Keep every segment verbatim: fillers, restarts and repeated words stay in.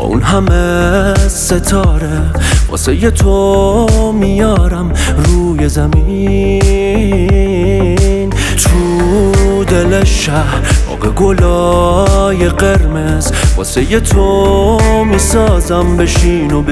اون همه ستاره واسه ی تو میارم روی زمین. تو دل شهر باغ گلای قرمز واسه ی تو میسازم، بشین و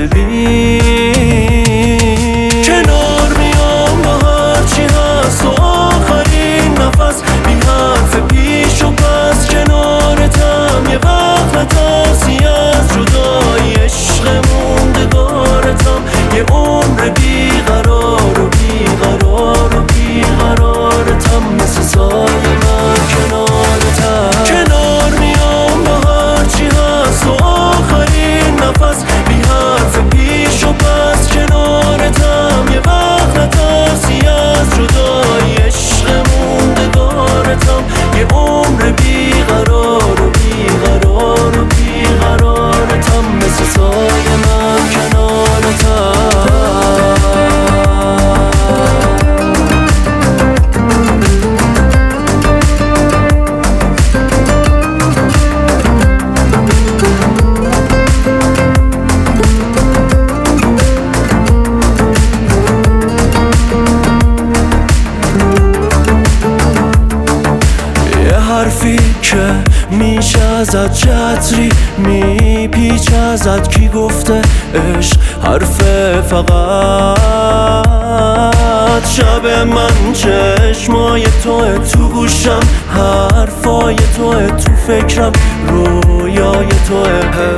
ببین. کنار میام با هرچی هست و آخرین نفس بی حرف پیش و پس، کنارتم یه وقت نترسی از جدایی، عشق موندگارتم یه عمر بیقرار و بیقرار و بیقرارتم، مثل سایه من کنارتم. کنار میام با هرچی هست و آخرین نفس بی حرف پیش و پس، کنارتم یه وقت نترسی از جدایی، عشق موندگارتم یه عمر بیقرار و بیقرار و بیقرارتم، مثل سایه من کنارتم. حرفی که میشه ازت چتری میپیچ ازت، کی گفته عشق حرف فقط شب من چشمای توه تو گوشم، حرفای توه تو فکرم، رویای توه.